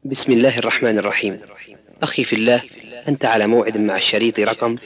بسم الله الرحمن الرحيم. أخي في الله، أنت على موعد مع الشريط رقم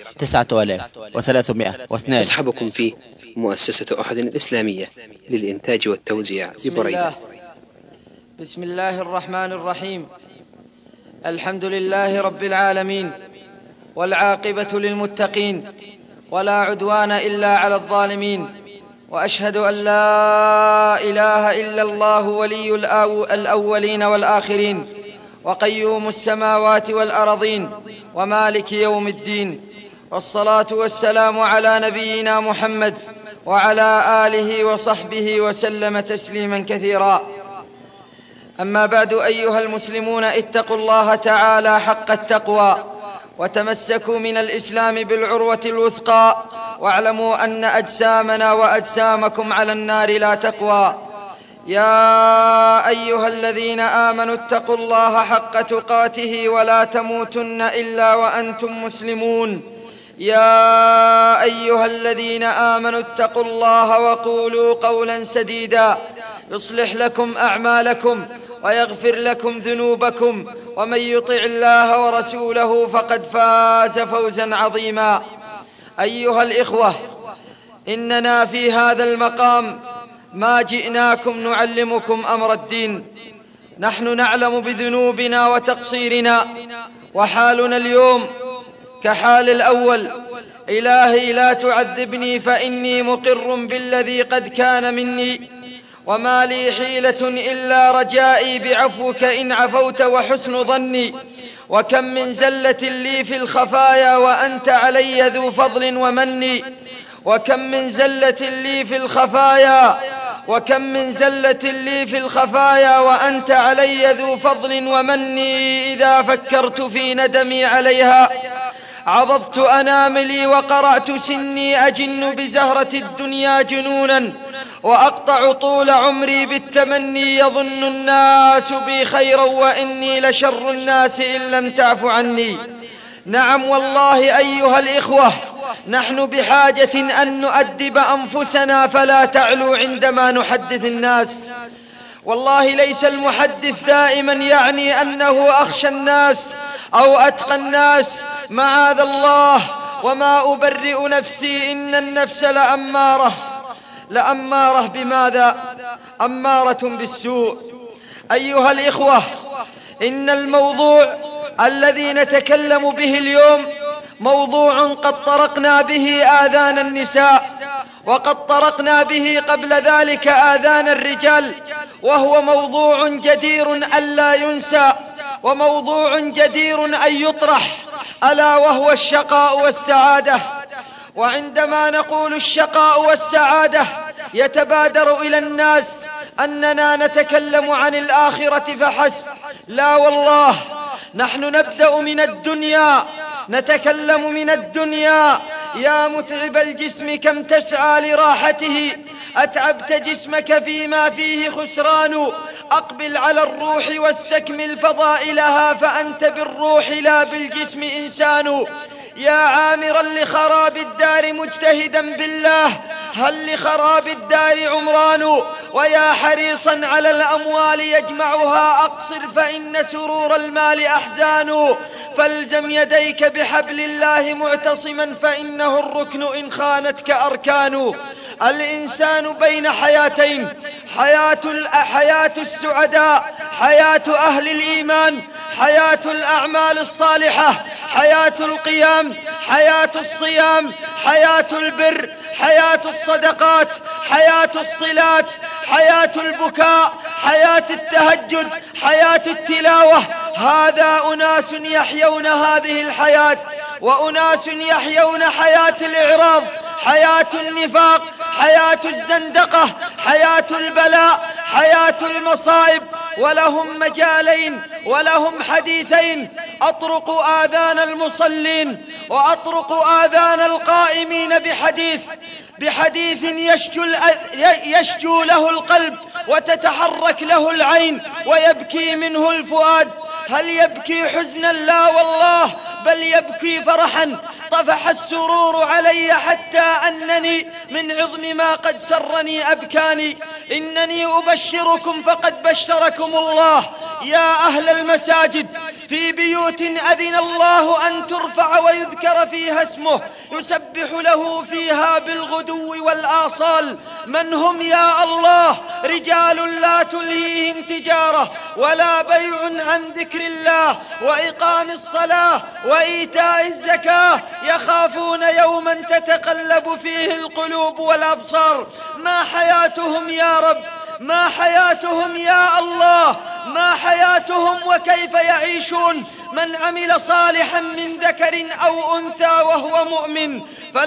9302. أصحبكم فيه مؤسسة أحد الإسلامية للإنتاج والتوزيع ببريدة. بسم الله الرحمن الرحيم. الحمد لله رب العالمين، والعاقبة للمتقين، ولا عدوان إلا على الظالمين، وأشهد أن لا إله إلا الله ولي الأولين والآخرين، وقيوم السماوات والأرضين، ومالك يوم الدين، والصلاة والسلام على نبينا محمد وعلى آله وصحبه وسلم تسليما كثيرا. أما بعد، أيها المسلمون، اتقوا الله تعالى حق التقوى، وتمسكوا من الإسلام بالعروة الوثقى، واعلموا أن أجسامنا وأجسامكم على النار لا تقوى. يا أيها الذين آمنوا اتقوا الله حق تقاته ولا تموتن إلا وأنتم مسلمون. يا أيها الذين آمنوا اتقوا الله وقولوا قولا سديدا يصلح لكم أعمالكم ويغفر لكم ذنوبكم، ومن يطع الله ورسوله فقد فاز فوزا عظيما. أيها الإخوة، إننا في هذا المقام ما جئناكم نعلمكم أمر الدين. نحن نعلم بذنوبنا وتقصيرنا، وحالنا اليوم كحال الأول. إلهي لا تعذبني فإني مقر بالذي قد كان مني، وما لي حيلة إلا رجائي بعفوك إن عفوت وحسن ظني. وكم من زلة لي في الخفايا وأنت علي ذو فضل ومني. وكم من زلة لي في الخفايا وأنت علي ذو فضل ومني. إذا فكرت في ندمي عليها عضضت أناملي وقرعت سني، أجن بزهرة الدنيا جنونا وأقطع طول عمري بالتمني. يظن الناس بي خيرا وإني لشر الناس إن لم تعف عني. نعم والله أيها الإخوة، نحن بحاجة أن نؤدب أنفسنا فلا تعلو عندما نحدث الناس. والله ليس المحدث دائما يعني أنه أخشى الناس أو أتقى الناس، معاذ الله، وما أبرئ نفسي، إن النفس لأمارة بماذا؟ أمارة بالسوء. أيها الإخوة، إن الموضوع الذي نتكلم به اليوم موضوع قد طرقنا به آذان النساء، وقد طرقنا به قبل ذلك آذان الرجال، وهو موضوع جدير ألا ينسى، وموضوع جدير أن يطرح، ألا وهو الشقاء والسعادة. وعندما نقول الشقاء والسعادة يتبادر إلى الناس أننا نتكلم عن الآخرة فحسب. لا والله، نحن نبدأ من الدنيا، نتكلم من الدنيا. يا متعب الجسم كم تسعى لراحته، أتعبت جسمك فيما فيه خسران. أقبل على الروح واستكمل فضائلها، فأنت بالروح لا بالجسم إنسان. يا عامرا لخراب الدار مجتهدا بالله، هل لخراب الدار عمران؟ ويا حريصا على الأموال يجمعها، أقصر فإن سرور المال أحزان. فالزم يديك بحبل الله معتصما، فإنه الركن إن خانتك أركان. الإنسان بين حياتين، حياة السعداء، حياة أهل الإيمان، حياة الأعمال الصالحة، حياة القيام، حياة الصيام، حياة البر، حياة الصدقات، حياة الصلات، حياة البكاء، حياة التهجد، حياة التلاوة. هذا أناس يحيون هذه الحياة، وأناس يحيون حياة الإعراض، حياة النفاق، حياة الزندقة، حياة البلاء، حياة المصائب. ولهم مجالين ولهم حديثين، أطرق آذان المصلين وأطرق آذان القائمين بحديث يشجو له القلب وتتحرك له العين ويبكي منه الفؤاد. هل يبكي حزنا؟ لا والله، بل يبكي فرحا طفح السرور علي حتى أنني من عظم ما قد سرني أبكاني. إنني أبشركم فقد بشركم الله يا أهل المساجد في بيوت أذن الله أن ترفع ويذكر فيها اسمه يسبح له فيها بالغدو والآصال. من هم يا الله؟ رجال لا تلهيهم تجارة ولا بيع عن ذكر الله وإقام الصلاة وإيتاء الزكاة يخافون يوما تتقلب فيه القلوب والأبصار. ما حياتهم يا رب؟ ما حياتهم يا الله؟ ما حياتهم وكيف يعيشون؟ من عمل صالحا من ذكر أو أنثى وهو مؤمن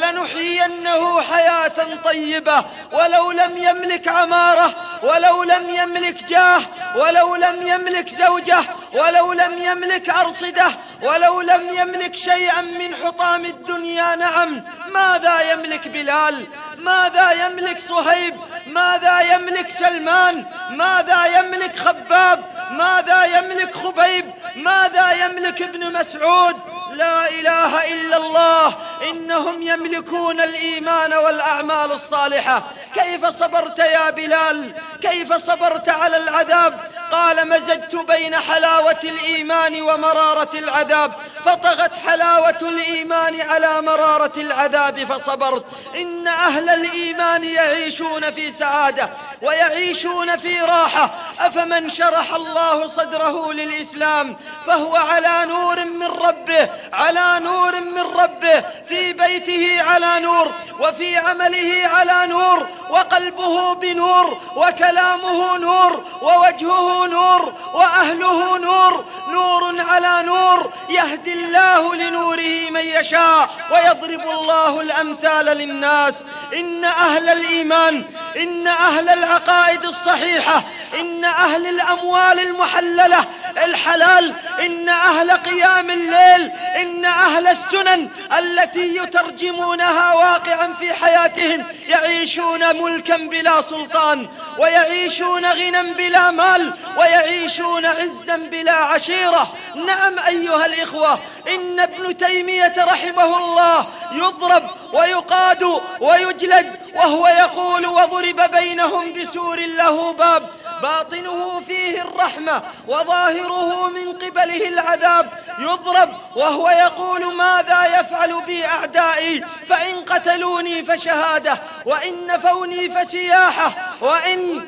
فلنحيينه حياة طيبة، ولو لم يملك عمارة، ولو لم يملك جاه، ولو لم يملك زوجة، ولو لم يملك أرصدة، ولو لم يملك شيئا من حطام الدنيا. نعم، ماذا يملك بلال؟ ماذا يملك صهيب؟ ماذا يملك سلمان؟ ماذا يملك خباب؟ ماذا يملك خبيب؟ ماذا يملك ابن مسعود؟ لا إله إلا الله. إنهم يملكون الإيمان والأعمال الصالحة. كيف صبرت يا بلال؟ كيف صبرت على العذاب؟ قال: مزجت بين حلاوة الإيمان ومرارة العذاب، فطغت حلاوة الإيمان على مرارة العذاب فصبرت. إن أهل الإيمان يعيشون في سعادة ويعيشون في راحة. أفمن شرح الله صدره للإسلام فهو على نور من ربه، على نور من ربه، في بيته على نور، وفي عمله على نور، وقلبه بنور، وكلامه نور، ووجهه نور، وأهله نور. نور على نور، يهدي الله لنوره من يشاء ويضرب الله الأمثال للناس. إن أهل الإيمان، إن أهل العقائد الصحيحة، إن أهل الأموال المحللة الحلال، إن أهل قيام الليل، إن أهل السنن التي يترجمونها واقعا في حياتهم يعيشون ملكا بلا سلطان، ويعيشون غنى بلا مال، ويعيشون عزا بلا عشيرة. نعم أيها الإخوة، إن ابن تيمية رحمه الله يضرب ويقاد ويجلد وهو يقول: وضرب بينهم بسور له باب باطنه فيه الرحمة وظاهره من قبله العذاب. يضرب وهو يقول: ماذا يفعل بي أعدائي؟ فإن قتلوني فشهادة، وإن نفوني فسياحة، وإن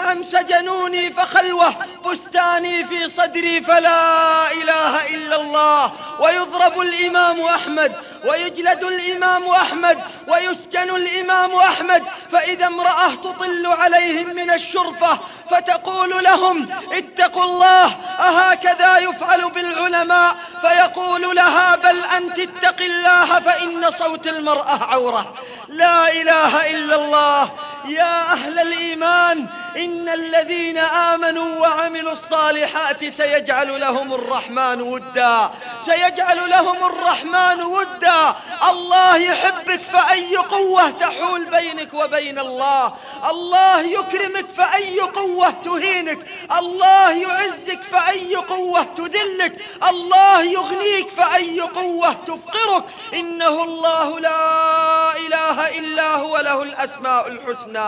سجنوني فخلوة، بستاني في صدري فلا إله إلا الله. ويضرب الإمام أحمد ويجلد الإمام أحمد ويسجن الإمام أحمد، فإذا امرأة تطل عليهم من الشرفة فتقول لهم: اتقوا الله، أهكذا يفعل بالعلماء؟ فيقول لها: بل أنت اتق الله فإن صوت المرأة عورة. لا إله إلا الله. يا أهل الإيمان، إن الذين آمنوا وعملوا الصالحات سيجعل لهم الرحمن ودا، سيجعل لهم الرحمن ودا. الله يحبك فأي قوة تحول بينك وبين الله؟ الله يكرمك فأي قوة تهينك؟ الله يعزك فأي قوة تذلك؟ الله يغنيك فأي قوة تفقرك؟ إنه الله لا إله إلا هو، له الأسماء الحسنى.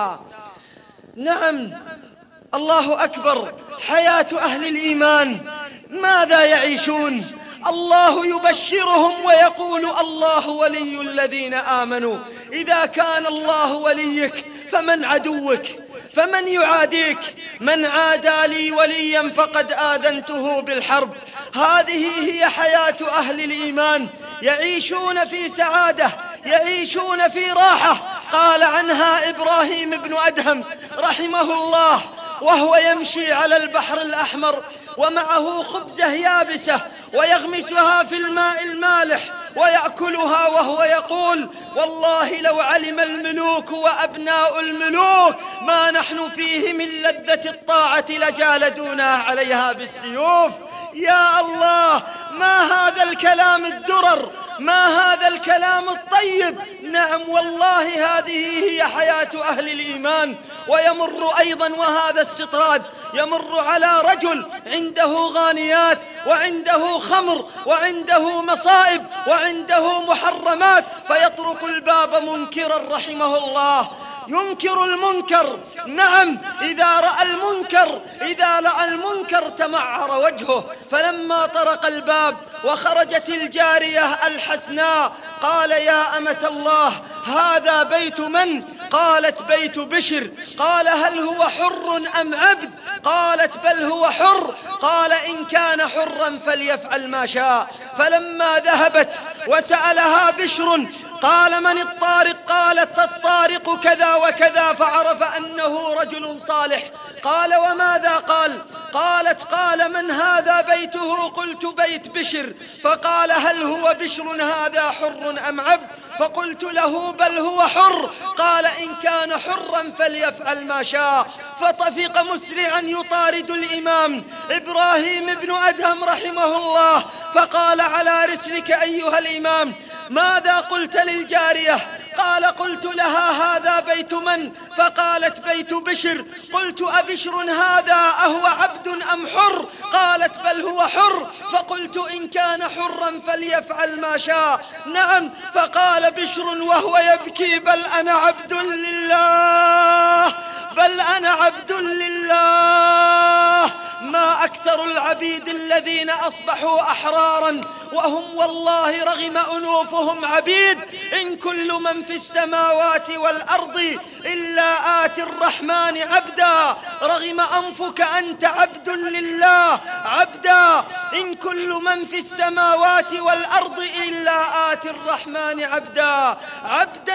نعم، الله أكبر. حياة أهل الإيمان ماذا يعيشون؟ الله يبشرهم ويقول: الله ولي الذين آمنوا. إذا كان الله وليك فمن عدوك؟ فمن يعاديك؟ من عادى لي وليا فقد آذنته بالحرب. هذه هي حياة أهل الإيمان، يعيشون في سعادة، يعيشون في راحة. قال عنها إبراهيم بن أدهم رحمه الله وهو يمشي على البحر الأحمر ومعه خبزة يابسة ويغمسها في الماء المالح ويأكلها، وهو يقول: والله لو علم الملوك وأبناء الملوك ما نحن فيه من لذة الطاعة لجالدونا عليها بالسيوف. يا الله، ما هذا الكلام الدرر، ما هذا الكلام الطيب. نعم والله، هذه هي حياة أهل الإيمان. ويمر أيضا، وهذا استطراد، يمر على رجل عنده غانيات وعنده خمر وعنده مصائب وعنده محرمات، فيطرق الباب منكرا رحمه الله، ينكر المنكر. نعم، إذا رأى المنكر تمعر وجهه. فلما طرق الباب وخرجت الجارية الحسناء قال: يا أمة الله، هذا بيت من؟ قالت: بيت بشر. قال: هل هو حر أم عبد؟ قالت: بل هو حر. قال: إن كان حرا فليفعل ما شاء. فلما ذهبت وسألها بشر قال: من الطارق؟ قالت: الطارق كذا وكذا، فعرف أنه رجل صالح. قال: وماذا قال؟ قالت: قال: من هذا بيته؟ قلت: بيت بشر. فقال: هل هو بشر هذا حر أم عبد؟ فقلت له: بل هو حر. قال: إن كان حرا فليفعل ما شاء. فطفق مسرعا يطارد الإمام إبراهيم بن أدهم رحمه الله، فقال: على رسلك أيها الإمام، ماذا قلت للجارية؟ قال: قلت لها: هذا بيت من؟ فقالت: بيت بشر. قلت: أبشر هذا أهو عبد أم حر؟ قالت: بل هو حر. فقلت: إن كان حرا فليفعل ما شاء. نعم. فقال بشر وهو يبكي: بل أنا عبد لله، بل أنا عبد لله. ما أكثر العبيد الذين أصبحوا أحرارا وهم والله رغم أنوفهم عبيد. إن كل من في السماوات والأرض إلا آتي الرحمن عبدا. رغم أنفك أنت عبد لله عبدا. إن كل من في السماوات والأرض إلا آتي الرحمن عبدا. عبدا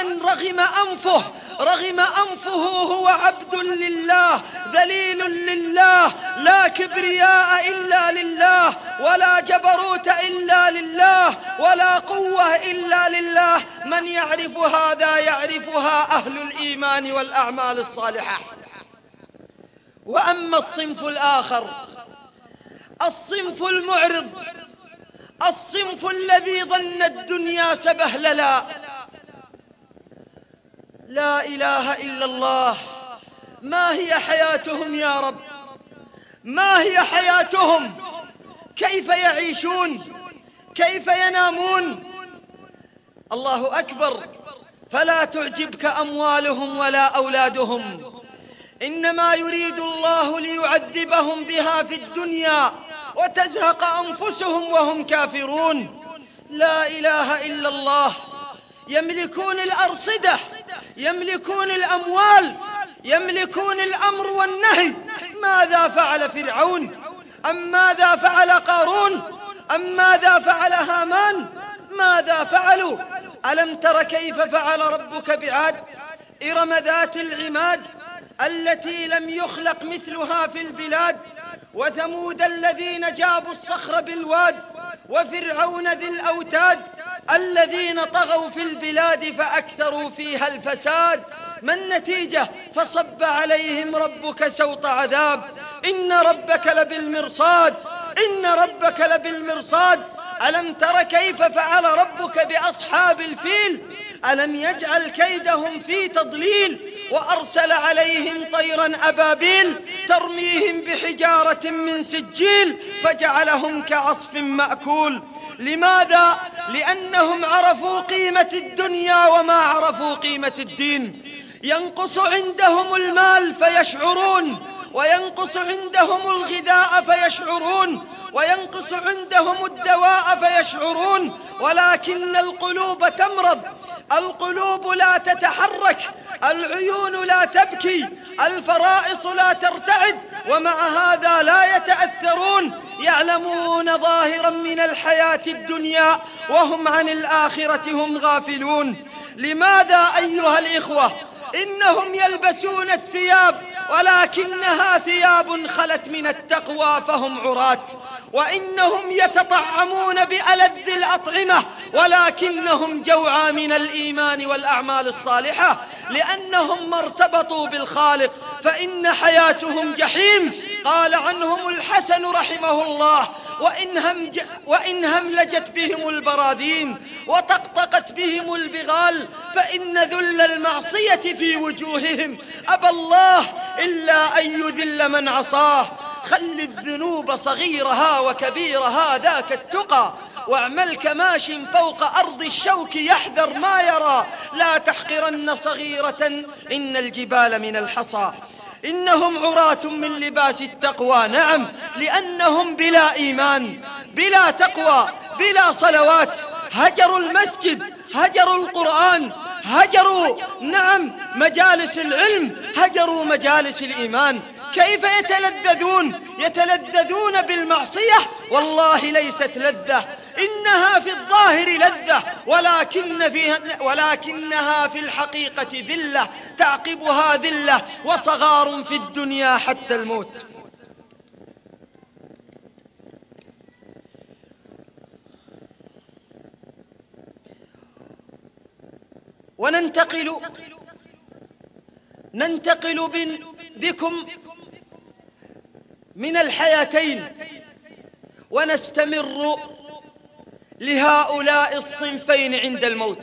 رغم أنفه هو عبد لله، ذليل لله، لا كبرياء إلا لله، ولا جبروت إلا لله، ولا قوة إلا لله. من يعرف هذا يعرفها أهل الإيمان والأعمال الصالحة. وأما الصنف الآخر، الصنف المعرض، الصنف الذي ظن الدنيا سبهللا، لا إله إلا الله. ما هي حياتهم يا رب؟ ما هي حياتهم؟ كيف يعيشون؟ كيف ينامون؟ الله أكبر. فلا تعجبك أموالهم ولا أولادهم، إنما يريد الله ليعذبهم بها في الدنيا وتزهق أنفسهم وهم كافرون. لا إله إلا الله. يملكون الأرصدة، يملكون الأموال، يملكون الأمر والنهي. ماذا فعل فرعون؟ أم ماذا فعل قارون؟ أم ماذا فعل هامان؟ ماذا فعلوا؟ ألم تر كيف فعل ربك بعاد؟ إرم ذات العماد التي لم يخلق مثلها في البلاد، وثمود الذين جابوا الصخر بالواد، وفرعون ذي الأوتاد الذين طغوا في البلاد فأكثروا فيها الفساد. ما النتيجة؟ فصب عليهم ربك سوط عذاب. إن ربك لبالمرصاد، إن ربك لبالمرصاد. ألم تر كيف فعل ربك بأصحاب الفيل؟ ألم يجعل كيدهم في تضليل؟ وأرسل عليهم طيرا أبابيل ترميهم بحجارة من سجيل فجعلهم كعصف مأكول. لماذا؟ لأنهم عرفوا قيمة الدنيا وما عرفوا قيمة الدين. ينقص عندهم المال فيشعرون، وينقص عندهم الغذاء فيشعرون، وينقص عندهم الدواء فيشعرون، ولكن القلوب تمرض، القلوب لا تتحرك، العيون لا تبكي، الفرائص لا ترتعد، ومع هذا لا يتأثرون. يعلمون ظاهرا من الحياة الدنيا وهم عن الآخرة هم غافلون. لماذا أيها الإخوة؟ إنهم يلبسون الثياب ولكنها ثياب خلت من التقوى فهم عراة، وإنهم يتطعمون بألذ الأطعمة ولكنهم جوعى من الإيمان والأعمال الصالحة، لأنهم ما ارتبطوا بالخالق، فإن حياتهم جحيم. قال عنهم الحسن رحمه الله: وإن هملجت بهم البراذين وطقطقت بهم البغال، فإن ذل المعصية في وجوههم أبى الله إلا أن يذل من عصاه. خل الذنوب صغيرها وكبيرها ذاك التقى، واعمل كماش فوق أرض الشوك يحذر ما يرى. لا تحقرن صغيرة إن الجبال من الحصى. إنهم عراة من لباس التقوى، نعم، لأنهم بلا إيمان بلا تقوى بلا صلوات. هجروا المسجد، هجروا القرآن، هجروا مجالس العلم، هجروا مجالس الإيمان. كيف يتلذذون بالمعصية؟ والله ليست لذة، إنها في الظاهر لذة، ولكنها في الحقيقة ذلة تعقبها ذلة وصغار في الدنيا حتى الموت. وننتقل بكم من الحياتين ونستمر لهؤلاء الصنفين عند الموت.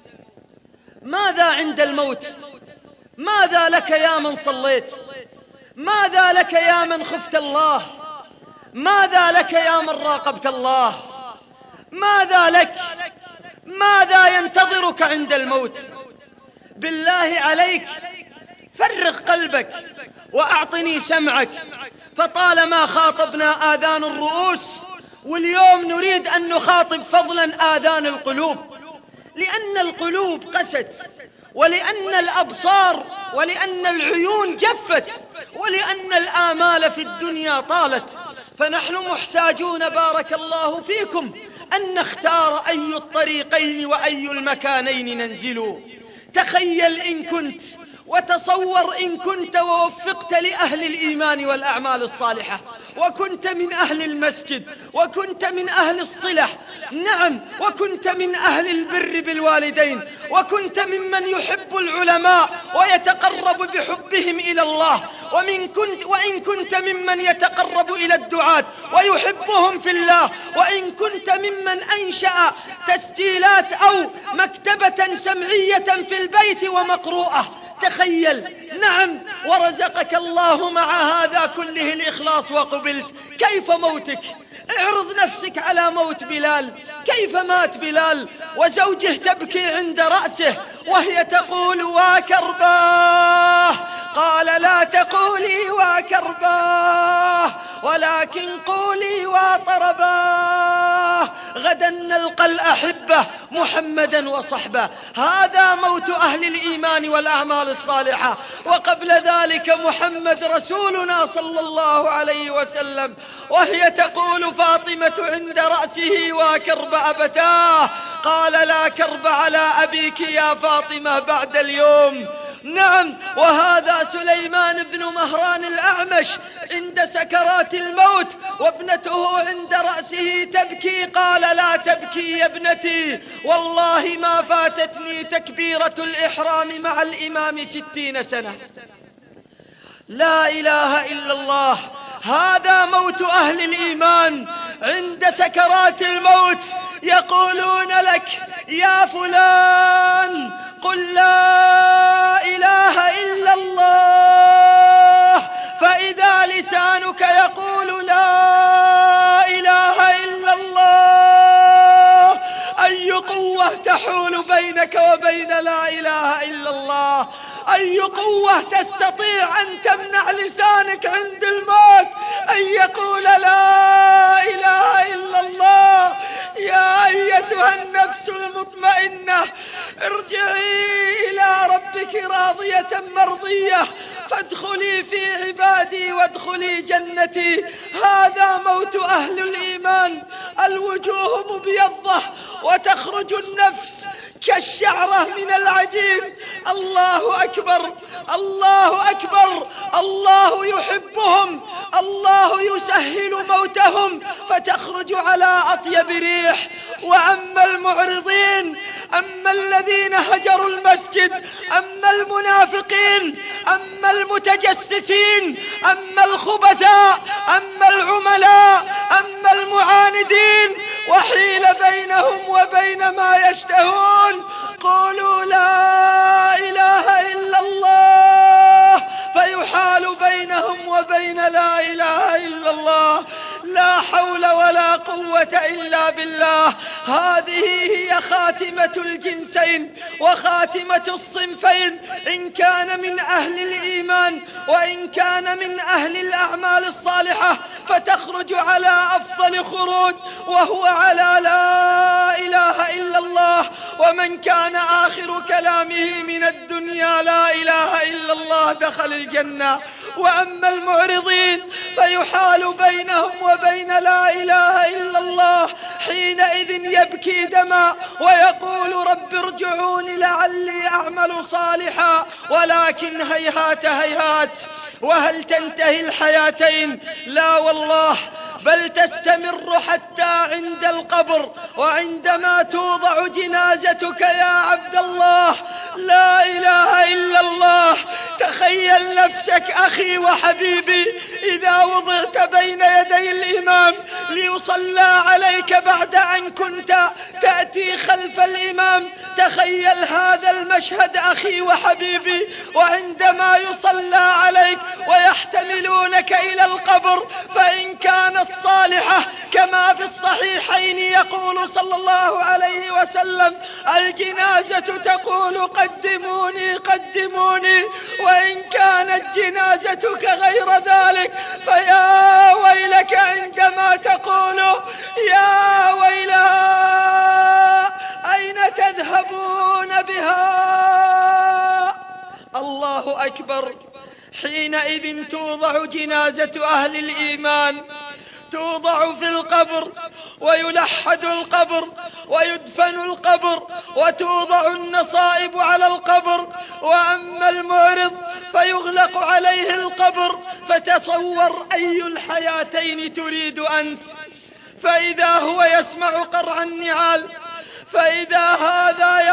ماذا عند الموت؟ ماذا لك يا من صليت؟ ماذا لك يا من خفت الله؟ ماذا لك يا من راقبت الله؟ ماذا لك؟ ماذا ينتظرك عند الموت؟ بالله عليك فرغ قلبك وأعطني سمعك، فطالما خاطبنا آذان الرؤوس، واليوم نريد أن نخاطب فضلا آذان القلوب، لأن القلوب قست، ولأن الأبصار ولأن العيون جفت، ولأن الآمال في الدنيا طالت. فنحن محتاجون بارك الله فيكم أن نختار أي الطريقين وأي المكانين ننزل. تخيل إن كنت، وتصور إن كنت ووفقت لأهل الإيمان والأعمال الصالحة، وكنت من أهل المسجد، وكنت من أهل الصلة، نعم، وكنت من أهل البر بالوالدين، وكنت ممن يحب العلماء ويتقرب بحبهم إلى الله، وإن كنت ممن يتقرب إلى الدعاة ويحبهم في الله، وإن كنت ممن أنشأ تسجيلات أو مكتبة سمعية في البيت ومقروءة. تخيل، نعم، ورزقك الله مع هذا كله الإخلاص وقبلت، كيف موتك؟ اعرض نفسك على موت بلال، كيف مات بلال وزوجه تبكي عند رأسه وهي تقول واكرباه؟ قال لا تقولي واكرباه ولكن قولي واطرباه، غدا نلقى الأحبة محمدا وصحبه. هذا موت أهل الإيمان والأعمال الصالحة. وقبل ذلك محمد رسولنا صلى الله عليه وسلم وهي تقول فاطمة عند رأسه واكرب أبتاه، قال لا كرب على أبيك يا فاطمة بعد اليوم. نعم، وهذا سليمان بن مهران الأعمش عند سكرات الموت وابنته عند رأسه تبكي، قال لا تبكي يا ابنتي، والله ما فاتتني تكبيرة الإحرام مع الإمام 60 سنة. لا إله إلا الله. هذا موت أهل الإيمان عند سكرات الموت، يقولون لك يا فلان قل لا إله إلا الله، فإذا لسانك يقول لا إله إلا الله، أي قوة تحول بينك وبين لا إله إلا الله؟ أي قوة تستطيع أن تمنع لسانك عند الموت أن يقول لا إله إلا الله؟ يا أيتها النفس المطمئنة ارجعي إلى ربك راضية مرضية، فادخلي في عبادي وادخلي جنتي. هذا موت أهل الإيمان، الوجوه مبيضة وتخرج النفس كالشعرة من العجين. الله أكبر، الله أكبر، الله يحبهم، الله يسهل موتهم فتخرج على أطيب ريح. وأما المعرضين أما الذين هجروا المسجد، أما المنافقين، أما المتجسسين، أما الخبثاء، أما العملاء، أما المعاندين، وحيل بينهم وبين ما يشتهون، قولوا لا إله إلا الله فيحال بينهم وبين لا إله إلا الله. لا حول ولا قوة إلا بالله. هذه هي خاتمة الجنسين وخاتمة الصنفين، إن كان من أهل الإيمان وإن كان من أهل الأعمال الصالحة، فتخرج على أفضل خروج وهو على لا إله إلا الله. ومن كان آخر كلامه من الدنيا لا إله إلا الله دخل الجنة. وأما المعرضين فيحال بينهم وبين لا إله إلا الله، حينئذ يبكي دما ويقول رب ارجعوني لعلي أعمل صالحا، ولكن هيهات هيهات. وهل تنتهي الحياتين؟ لا والله، بل تستمر حتى عند القبر، وعندما توضع جنازتك يا عبد الله. لا إله إلا الله. تخيل نفسك أخي وحبيبي إذا وضعت بين يدي الإمام ليصلى عليك بعد أن كنت تأتي خلف الإمام. تخيل هذا المشهد أخي وحبيبي، وعندما يصلى عليك ويحتملونك إلى القبر، فإن كانت صالحة كما في الصحيحين يقول صلى الله عليه وسلم: الجنازة تقول قدموني قدموني. وإن كانت جنازتك غير ذلك فيا ويلك عندما تقول يا ويلها أين تذهبون بها. الله أكبر. حينئذ توضع جنازة أهل الإيمان، توضع في القبر ويلحد القبر ويدفن القبر وتوضع النصائب على القبر. وأما المعرض فيغلق عليه القبر. فتصور أي الحياتين تريد أنت. فإذا هو يسمع قرع النعال، فإذا هذا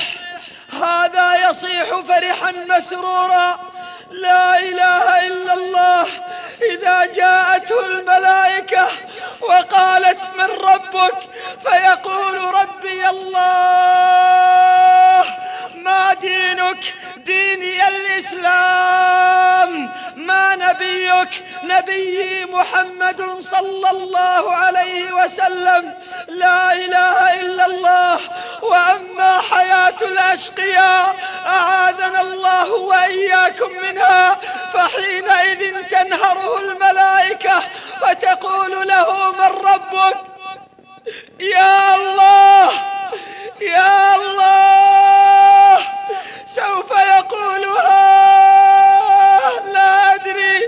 يصيح فرحا مسرورا. لا إله إلا الله. إذا جاءته الملائكة وقالت من ربك، فيقول ربي الله. ما دينك؟ ديني الإسلام. ما نبيك؟ نبيي محمد صلى الله عليه وسلم. لا إله إلا الله. وأما حياة الأشقياء أعاذنا الله وإياكم منها، فحينئذ تنهره الملائكة فتقول له من ربك؟ يا الله يا الله. سوف يقولها لا أدري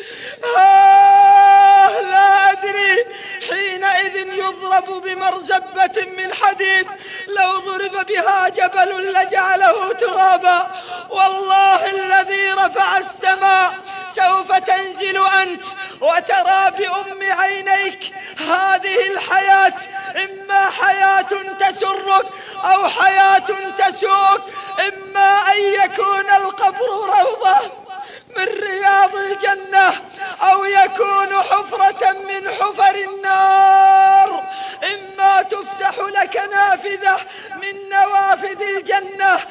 لا أدري. حينئذ يضرب بمرزبة من حديد، لو ضرب بها جبل لجعله ترابا. والله الذي رفع السماء سوف تنزل أنت وترى بأم عينيك هذه الحياة، إما حياة تسرك أو حياة تسوك. إما أن يكون القبر روضة من رياض الجنة، أو يكون حفرة من حفر النار. إما تفتح لك نافذة من نوافذ الجنة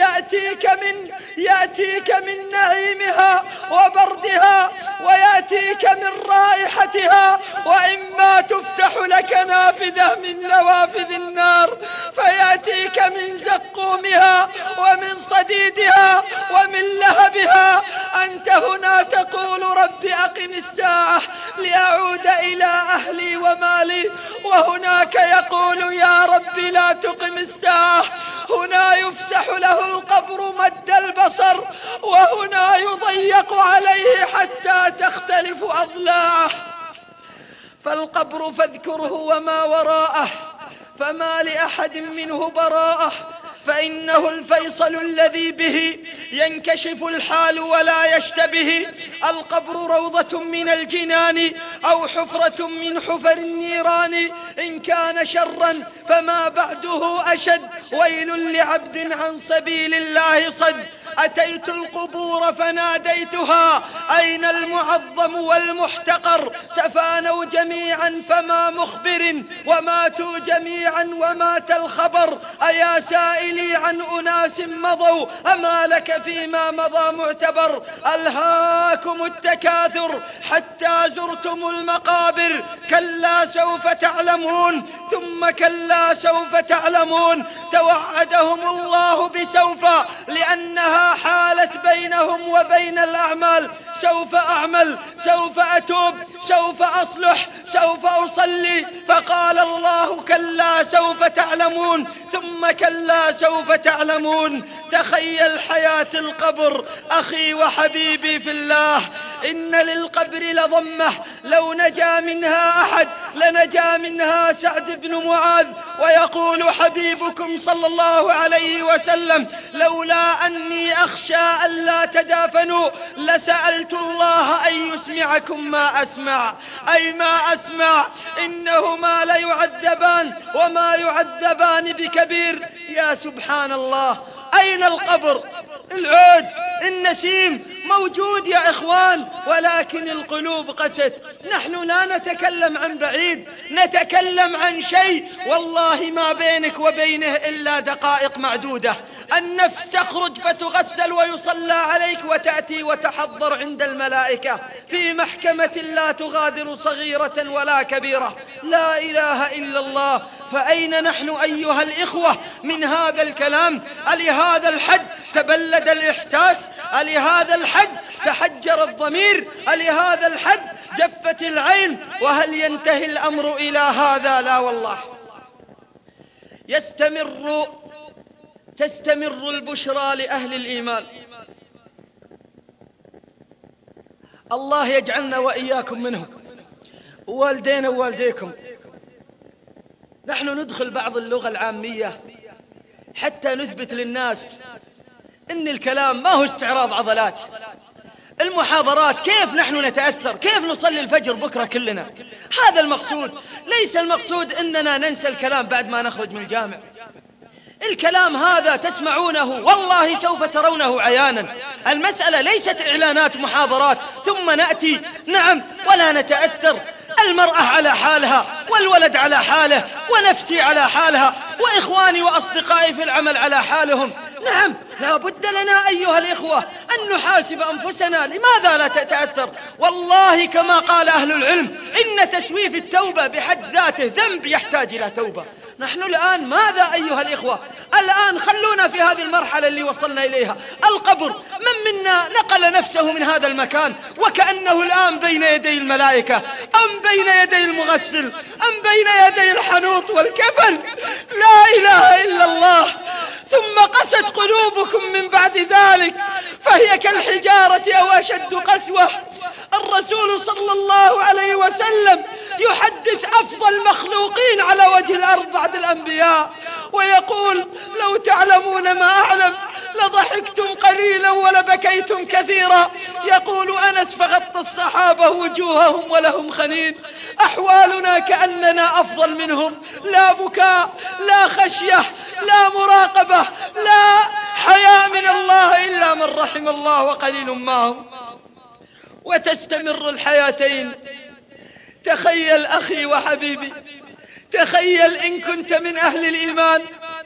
يأتيك من نعيمها وبردها ويأتيك من رائحتها، وإما تفتح لك نافذة من نوافذ النار فيأتيك من زقومها ومن صديدها ومن لهبها. أنت هنا تقول رب أقم الساعة لأعود إلى أهلي ومالي، وهناك يقول يا رب لا تقم الساعة. هنا يفسح له القبر مد البصر، وهنا يضيق عليه حتى تختلف أضلاعه. فالقبر فاذكره وما وراءه، فما لأحد منه براءة. فإنه الفيصل الذي به ينكشف الحال ولا يشتبه. القبر روضة من الجنان أو حفرة من حفر النيران، إن كان شرا فما بعده أشد، ويل لعبد عن سبيل الله صد. أتيت القبور فناديتها أين المعظم والمحتقر، تفانوا جميعا فما مخبر، وماتوا جميعا ومات الخبر. أيا سائلي عن أناس مضوا أما لك فيما مضى معتبر. ألهاكم التكاثر حتى زرتم المقابر، كلا سوف تعلمون ثم كلا سوف تعلمون. توعدهم الله بسوف لأنها حالت بينهم وبين الأعمال. سوف أعمل، سوف أتوب، سوف أصلح، سوف أصلي. فقال الله كلا سوف تعلمون ثم كلا سوف تعلمون. تخيل حياة القبر أخي وحبيبي في الله، إن للقبر لضمة لو نجا منها أحد لنجا منها سعد بن معاذ. ويقول حبيبكم صلى الله عليه وسلم لولا أني أخشى ألا تدافنوا لسألت الله أن يسمعكم ما أسمع، أي ما أسمع. إنهما ليعذبان وما يعذبان بكبير. يا سبحان الله، أين القبر؟ العود النسيم موجود يا إخوان، ولكن القلوب قست. نحن لا نتكلم عن بعيد، نتكلم عن شيء والله ما بينك وبينه إلا دقائق معدودة. النفس تخرج فتغسل ويصلى عليك وتأتي وتحضر عند الملائكة في محكمة لا تغادر صغيرة ولا كبيرة. لا إله إلا الله. فأين نحن أيها الإخوة من هذا الكلام؟ ألهذا الحد تبلد الإحساس؟ ألهذا الحد تحجر الضمير؟ ألهذا الحد جفت العين؟ وهل ينتهي الأمر إلى هذا؟ لا والله. تستمر البشرى لأهل الإيمان. الله يجعلنا وإياكم منهم، والدينا ووالديكم. نحن ندخل بعض اللغة العامية حتى نثبت للناس إن الكلام ما هو استعراض عضلات. المحاضرات كيف نحن نتأثر، كيف نصلي الفجر بكرة كلنا. هذا المقصود، ليس المقصود إننا ننسى الكلام بعد ما نخرج من الجامع. الكلام هذا تسمعونه والله سوف ترونه عيانا. المسألة ليست إعلانات محاضرات ثم نأتي نعم ولا نتأثر. المرأة على حالها، والولد على حاله، ونفسي على حالها، وإخواني وأصدقائي في العمل على حالهم. نعم لا بد لنا أيها الإخوة أن نحاسب أنفسنا. لماذا لا تتأثر؟ والله كما قال أهل العلم إن تسويف التوبة بحد ذاته ذنب يحتاج إلى توبة. نحن الآن ماذا أيها الإخوة؟ الآن خلونا في هذه المرحلة اللي وصلنا إليها. القبر، من منا نقل نفسه من هذا المكان وكأنه الآن بين يدي الملائكة، أم بين يدي المغسل، أم بين يدي الحنوط والكفن؟ لا إله إلا الله. ثم قست قلوبكم من بعد ذلك فهي كالحجارة أو أشد قسوة. الرسول صلى الله عليه وسلم يحدث أفضل مخلوقين على وجه الأرض بعد الأنبياء ويقول لو تعلمون ما أعلم لضحكتم قليلا ولبكيتم كثيرا. يقول أنس فغطى الصحابة وجوههم ولهم خنين. أحوالنا كأننا أفضل منهم، لا بكاء، لا خشية، لا مراقبة، لا حياء من الله إلا من رحم الله وقليل ما هم. وتستمر الحياتين. تخيل أخي وحبيبي، تخيل إن كنت من أهل الإيمان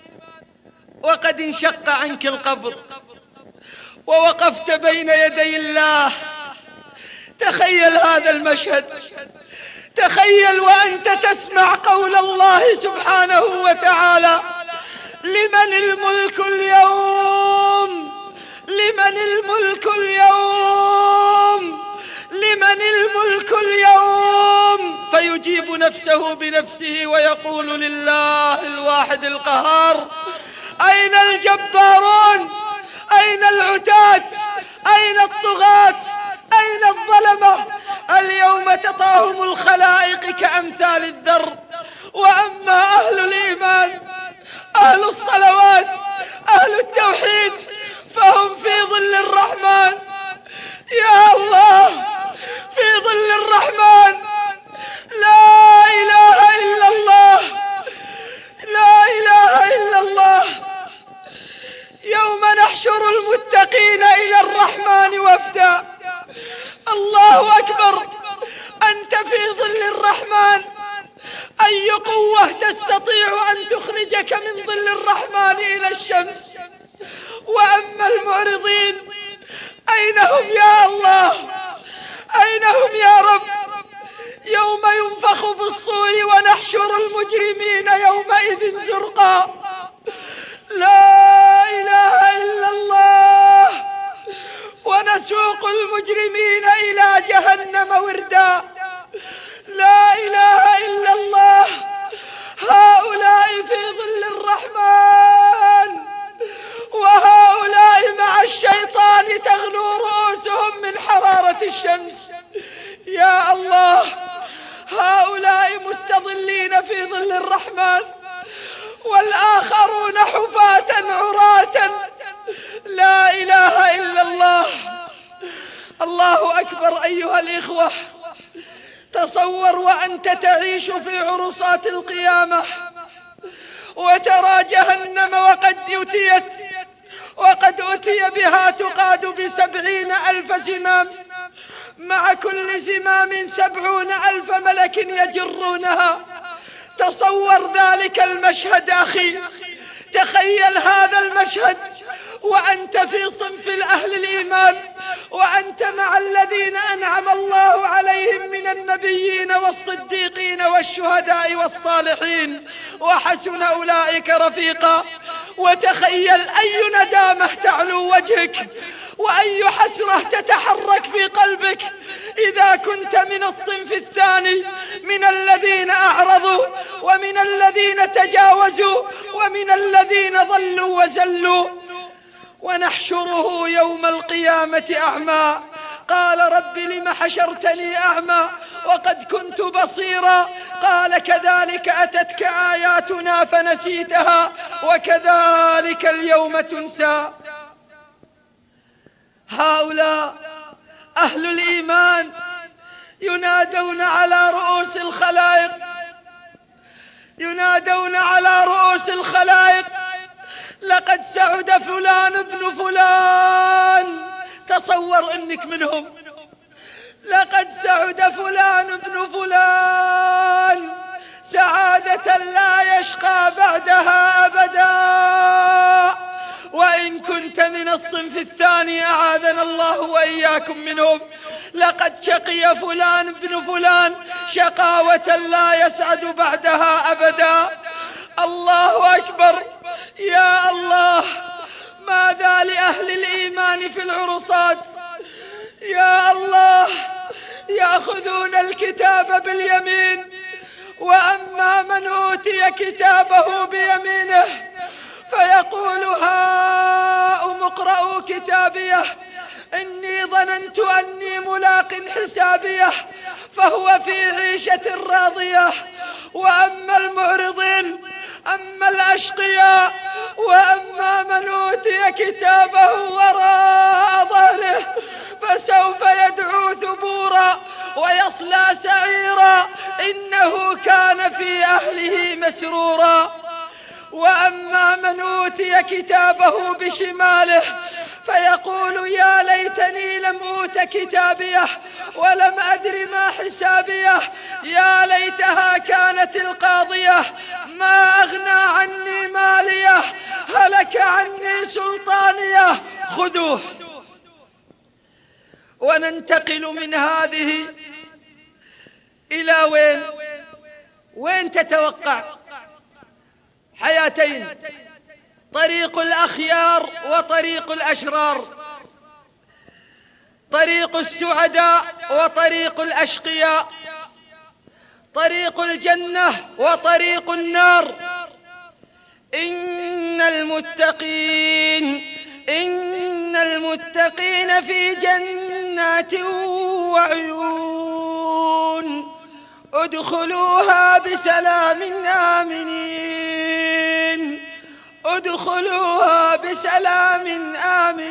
وقد انشق عنك القبر ووقفت بين يدي الله. تخيل هذا المشهد. تخيل وأنت تسمع قول الله سبحانه وتعالى لمن الملك اليوم، لمن الملك اليوم، لمن الملك اليوم. فيجيب نفسه بنفسه ويقول لله الواحد القهار. أين الجبارون؟ أين العتاة؟ أين الطغاة؟ أين الظلمة؟ اليوم تطاهم الخلائق كأمثال الذر. وأما أهل الإيمان، أهل الصلوات، أهل التوحيد فهم في ظل الرحمن. يا الله، في ظل الرحمن. لا إله إلا الله، لا إله إلا الله. يوم نحشر المتقين إلى الرحمن وفدا. الله أكبر، أنت في ظل الرحمن. أي قوة تستطيع أن تخرجك من ظل الرحمن إلى الشمس؟ وأما المعرضين أين هم يا الله؟ أين هم يا رب؟ يوم ينفخ في الصور ونحشر المجرمين يومئذ زرقا. لا إله إلا الله. ونسوق المجرمين إلى جهنم وردا. لا إله إلا الله. هؤلاء في ظل الرحمن، وهؤلاء مع الشيطان تغلو رؤوسهم من حرارة الشمس. يا الله، هؤلاء مستظلين في ظل الرحمن، والآخرون حفاة عراة. لا إله إلا الله. الله أكبر. أيها الإخوة، تصور وأنت تعيش في عرصات القيامة وترى جهنم وقد أتي بها تقاد ب70,000 زمام، مع كل زمام 70,000 ملك يجرونها. تصور ذلك المشهد أخي، تخيل هذا المشهد وأنت في صنف الأهل الإيمان، وأنت مع الذين أنعم الله عليهم من النبيين والصديقين والشهداء والصالحين، وحسن أولئك رفيقا. وتخيل أي ندامة تعلو وجهك، وأي حسرة تتحرك في قلبك إذا كنت من الصنف الثاني، من الذين أعرضوا، ومن الذين تجاوزوا، ومن الذين ضلوا وزلوا. ونحشره يوم القيامة أعمى. قال رب لم حشرتني أعمى وقد كنت بصيرا؟ قال كذلك أتتك آياتنا فنسيتها وكذلك اليوم تنسى. هؤلاء أهل الإيمان ينادون على رؤوس الخلائق، ينادون على رؤوس الخلائق: لقد سعد فلان ابن فلان. تصور انك منهم. لقد سعد فلان ابن فلان سعادة لا يشقى بعدها أبدا. وإن كنت من الصنف الثاني أعاذنا الله وإياكم منهم، لقد شقي فلان ابن فلان شقاوة لا يسعد بعدها أبدا. الله أكبر. يا الله، ماذا لأهل الإيمان في العرصات؟ يا الله، يأخذون الكتاب باليمين، وأما من أوتي كتابه بيمينه فيقول: هاؤم اقرءوا كتابيه إني ظننت أني ملاق حسابيه، فهو في عيشة راضية. وأما المعرضين، أما الأشقياء، وأما من أوتي كتابه وراء ظهره فسوف يدعو ثبورا ويصلى سعيرا إنه كان في أهله مسرورا. وأما من أوتي كتابه بشماله فيقول: يا ليتني لم أوت كتابيه ولم أدر ما حسابيه، يا ليتها كانت القاضية، ما أغنى عني ماليه، هلك عني سلطانيه. خذوه. وننتقل من هذه إلى وين؟ وين تتوقع؟ حياتين: طريق الأخيار وطريق الأشرار، طريق السعداء وطريق الأشقياء، طريق الجنة وطريق النار. إن المتقين في جنات وعيون ادخلوها بسلام آمنين، ادخلوها بسلام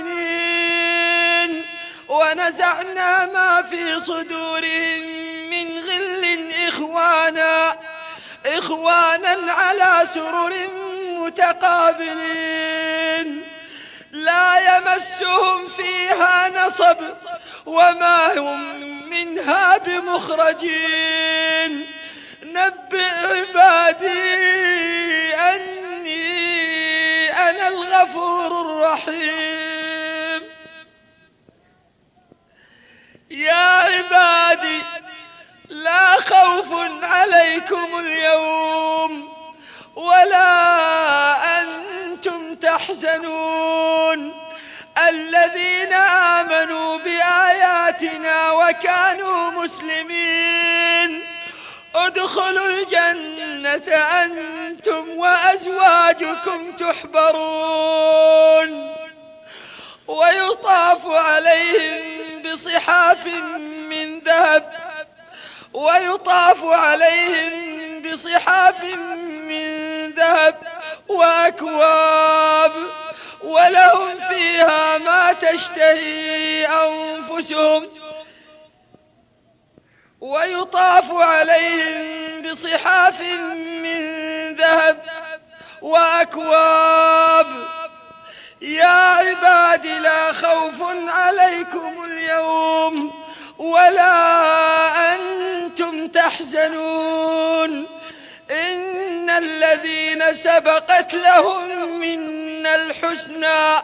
آمنين ونزعنا ما في صدورهم من غل إخوانا على سرر متقابلين لا يمسهم فيها نصب وما هم منها بمخرجين نبئ عبادي أني أنا الغفور الرحيم يا عبادي لا خوف عليكم اليوم ولا أنتم تحزنون الذين آمنوا بآياتنا وكانوا مسلمين ادخلوا الجنة أنتم وأزواجكم تحبرون ويطاف عليهم بصحاف من ذهب وأكواب ولهم فيها ما تشتهي أنفسهم ويطاف عليهم بصحاف من ذهب وأكواب يا عباد لا خوف عليكم اليوم ولا أنتم تحزنون إن الذين سبقت لهم منا الحسنى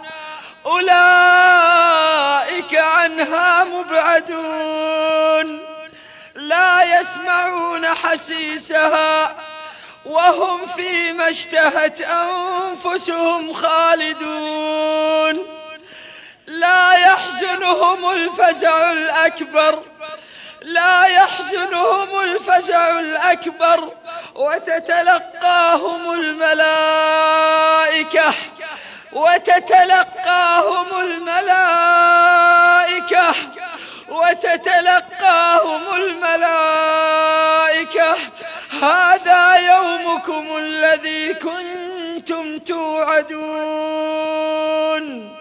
أولئك عنها مبعدون لا يسمعون حسيسها وهم فيما اشتهت أنفسهم خالدون لا يحزنهم الفزع الأكبر وتتلقاهم الملائكة هذا يومكم الذي كنتم توعدون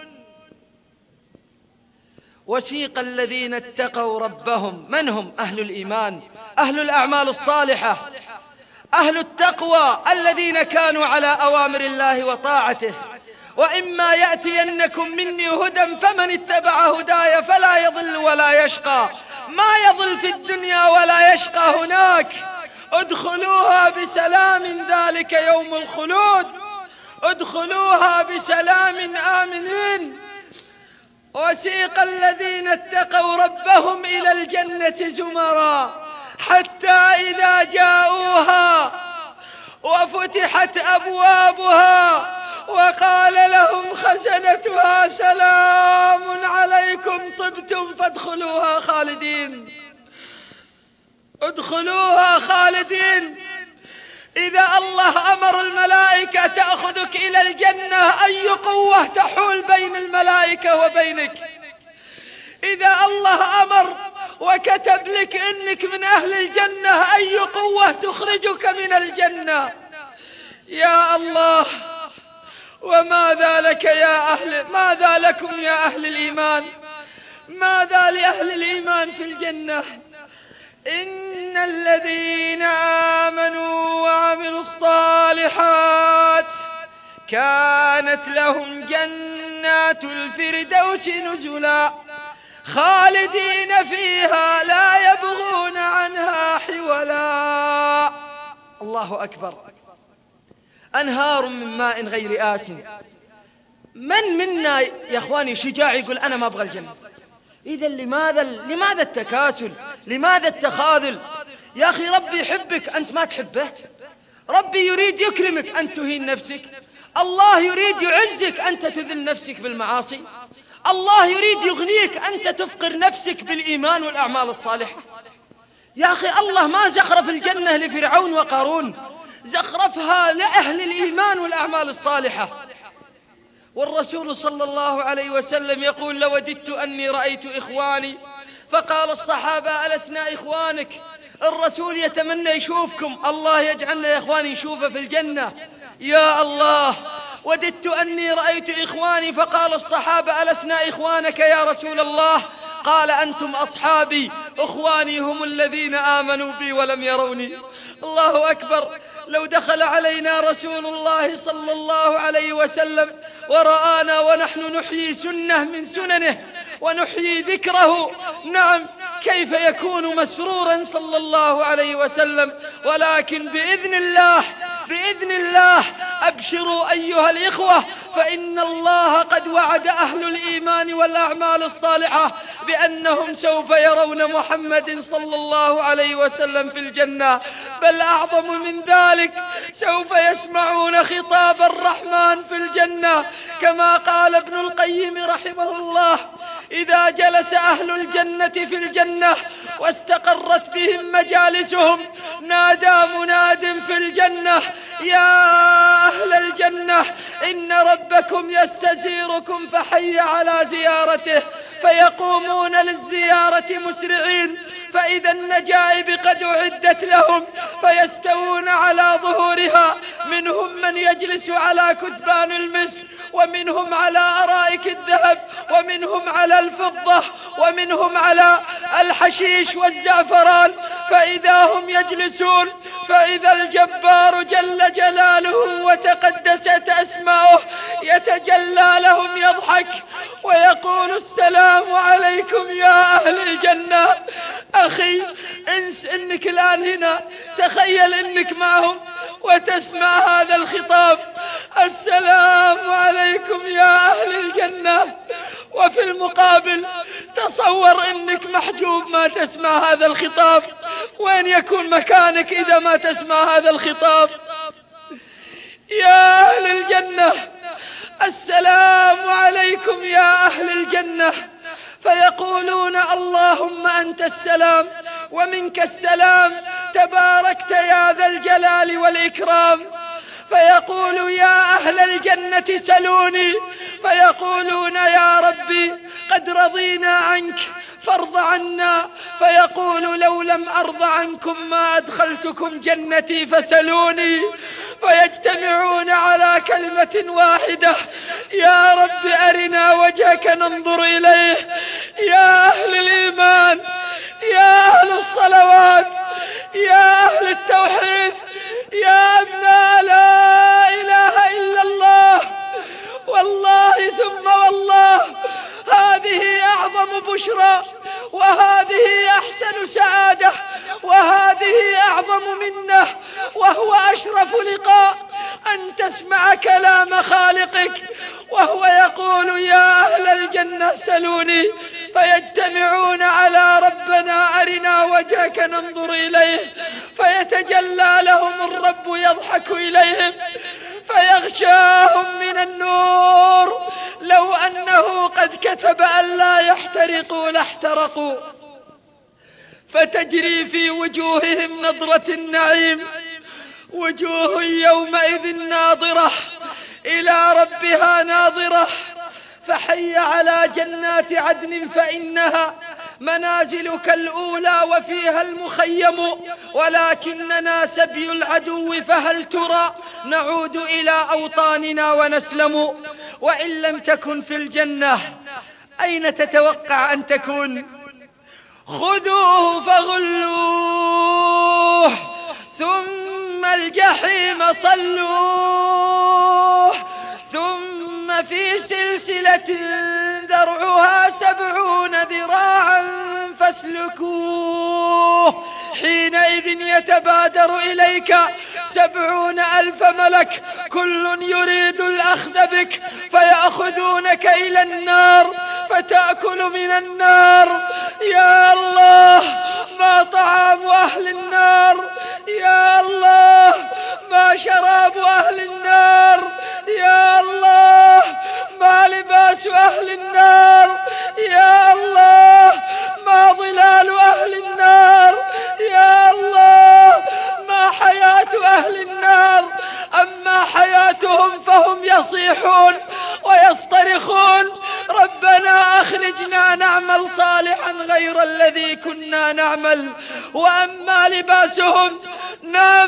وسيق الذين اتقوا ربهم من هم؟ أهل الإيمان، أهل الأعمال الصالحة، أهل التقوى الذين كانوا على أوامر الله وطاعته. وإما يأتينكم مني هدى فمن اتبع هداي فلا يضل ولا يشقى، ما يضل في الدنيا ولا يشقى هناك. ادخلوها بسلام ذلك يوم الخلود، ادخلوها بسلام آمنين. وسيق الذين اتقوا ربهم إلى الجنة زمرا حتى إذا جاءوها وفتحت أبوابها وقال لهم خزنتها سلام عليكم طبتم فادخلوها خالدين. ادخلوها خالدين. إذا الله أمر الملائكة تأخذك إلى الجنة أي قوة تحول بين الملائكة وبينك؟ إذا الله أمر وكتب لك إنك من أهل الجنة أي قوة تخرجك من الجنة؟ يا الله، وماذا لك ماذا لكم يا أهل الإيمان؟ ماذا لأهل الإيمان في الجنة؟ إن الذين آمنوا وعملوا الصالحات كانت لهم جنات الفردوس نزلا خالدين فيها لا يبغون عنها حولا. الله أكبر. أنهار من ماء غير آسن. من منا يا أخواني شجاع يقول أنا ما أبغى الجنة؟ إذا لماذا التكاسل؟ لماذا التخاذل؟ يا أخي ربي يحبك أنت ما تحبه، ربي يريد يكرمك أنت تهين نفسك، الله يريد يعزك أنت تذل نفسك بالمعاصي، الله يريد يغنيك أنت تفقر نفسك بالإيمان والأعمال الصالحة. يا أخي الله ما زخرف الجنة لفرعون وقارون، زخرفها لأهل الإيمان والأعمال الصالحة. والرسول صلى الله عليه وسلم يقول لوددت أني رأيت إخواني، فقال الصحابة ألسنا إخوانك؟ الرسول يتمنى يشوفكم، الله يجعلنا يا إخواني نشوفه في الجنة. يا الله، وددت أني رأيت إخواني. فقال الصحابة: ألسنا إخوانك يا رسول الله؟ قال: أنتم أصحابي، إخواني هم الذين آمنوا بي ولم يروني. الله أكبر. لو دخل علينا رسول الله صلى الله عليه وسلم ورآنا ونحن نحيي سنة من سننه ونحيي ذكره، نعم، كيف يكون مسرورا صلى الله عليه وسلم؟ ولكن بإذن الله أبشروا أيها الإخوة، فإن الله قد وعد أهل الإيمان والأعمال الصالحة بأنهم سوف يرون محمد صلى الله عليه وسلم في الجنة. بل أعظم من ذلك، سوف يسمعون خطاب الرحمن في الجنة، كما قال ابن القيم رحمه الله: إذا جلس أهل الجنة في الجنة واستقرت بهم مجالسهم نادى مناد في الجنة: يا أهل الجنة إن ربكم يستزيركم فحي على زيارته. فيقومون للزيارة مسرعين، فإذا النجائب قد أعدت لهم فيستوون على ظهورها، منهم من يجلس على كثبان المسك، ومنهم على أرائك الذهب، ومنهم على الفضة، ومنهم على الحشيش والزعفران. فإذا هم يجلسون فإذا الجبار جل جلاله وتقدست أسماؤه يتجلى لهم يضحك ويقول: السلام عليكم يا أهل الجنة. أخي، انس إنك الآن هنا، تخيل إنك معهم وتسمع هذا الخطاب: السلام عليكم يا أهل الجنة. وفي المقابل تصور إنك محجوب ما تسمع هذا الخطاب. وين يكون مكانك إذا ما تسمع هذا الخطاب؟ يا أهل الجنة، السلام عليكم يا أهل الجنة. فيقولون: اللهم أنت السلام ومنك السلام، تباركت يا ذا الجلال والإكرام. فيقول: يا أهل الجنة سلوني. فيقولون: يا ربي قد رضينا عنك فارض عنا. فيقول: لو لم أرض عنكم ما أدخلتكم جنتي فسلوني. فيجتمعون على كلمة واحدة: يا رب أرنا وجهك ننظر إليه. يا أهل الإيمان، يا أهل الصلوات، يا أهل التوحيد، يا أبناء لا إله إلا الله، والله ثم والله هذه أعظم بشرى، وهذه أحسن سعادة، وهذه أعظم منة، وهو أشرف لقاء، أن تسمع كلام خالقك وهو يقول: يا أهل الجنة سلوني. فيجتمعون على ربنا أرنا وجهك ننظر إليه. فيتجلى لهم الرب يضحك إليهم فيغشاهم من النور. لو أنه قد كتب أن لا يحترقوا لاحترقوا. فتجري في وجوههم نضرة النعيم، وجوه يومئذ ناظرة إلى ربها ناظرة. فحي على جنات عدن فإنها منازلك الأولى وفيها المخيم، ولكننا سبي العدو فهل ترى نعود إلى أوطاننا ونسلم. وإن لم تكن في الجنة أين تتوقع أن تكون؟ خذوه فغلوه ثم الجحيم صلوه ثم في سلسلة ذرعها 70 ذراعا فاسلكوه. حينئذ يتبادر إليك 70,000 ملك كل يريد الأخذ بك، فيأخذونك إلى النار فتأكل من النار. يا الله، ما طعام أهل النار، يا الله ما شراب أهل النار، يا الله ما لباس أهل النار، يا الله ما ظلال أهل النار، يا الله ما حياة أهل النار. أما حياتهم فهم يصيحون ويصطرخون: ربنا أخرجنا نعمل صالحا غير الذي كنا نعمل. وأما لباسهم، نعم،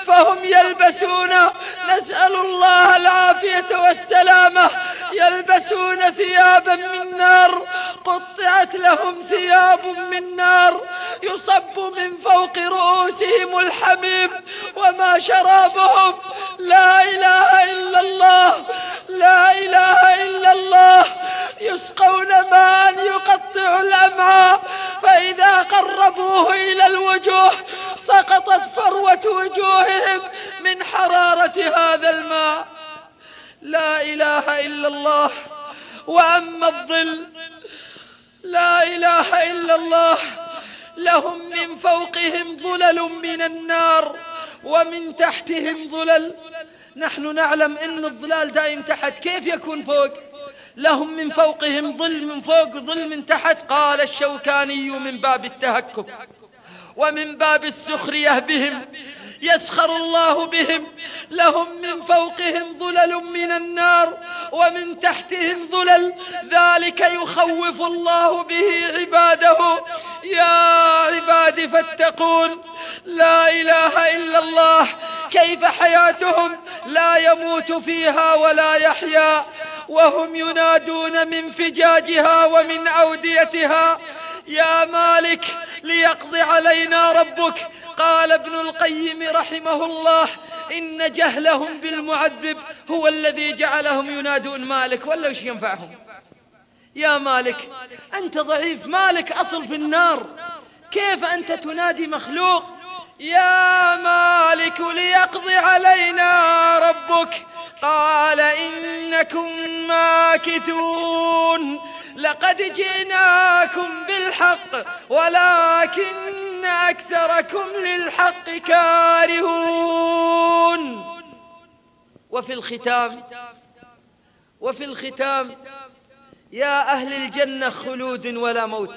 فهم يلبسون، نسأل الله العافية والسلامة، يلبسون ثيابا من نار، قطعت لهم ثياب من نار، يصب من فوق رؤوسهم الحميم، وما شرابهم لا إله إلا الله، لا إله إلا الله. يسقون ماء يقطع الأمعاء، فإذا قربوه إلى الوجوه سقطت فروة وجوههم من حرارة هذا الماء. لا إله إلا الله. وأما الظل، لا إله إلا الله، لهم من فوقهم ظلل من النار ومن تحتهم ظلل. نحن نعلم أن الظلال دائم تحت، كيف يكون فوق؟ لهم من فوقهم ظل من فوق ظل من تحت. قال الشوكاني من باب التهكم ومن باب السخرية بهم يسخر الله بهم. لهم من فوقهم ظلل من النار ومن تحتهم ظلل، ذلك يخوف الله به عباده. يا عباد فاتقون. لا إله إلا الله. كيف حياتهم؟ لا يموت فيها ولا يحيا، وهم ينادون من فجاجها ومن أوديتها: يا مالك ليقضي علينا ربك. قال ابن القيم رحمه الله: إن جهلهم بالمعذب هو الذي جعلهم ينادون مالك. ولا وش ينفعهم؟ يا مالك أنت ضعيف، مالك أصل في النار، كيف أنت تنادي مخلوق؟ يا مالك ليقضي علينا ربك. قال: إنكم ماكثون، لقد جئناكم بالحق ولكن أكثركم للحق كارهون. وفي الختام يا أهل الجنة خلود ولا موت.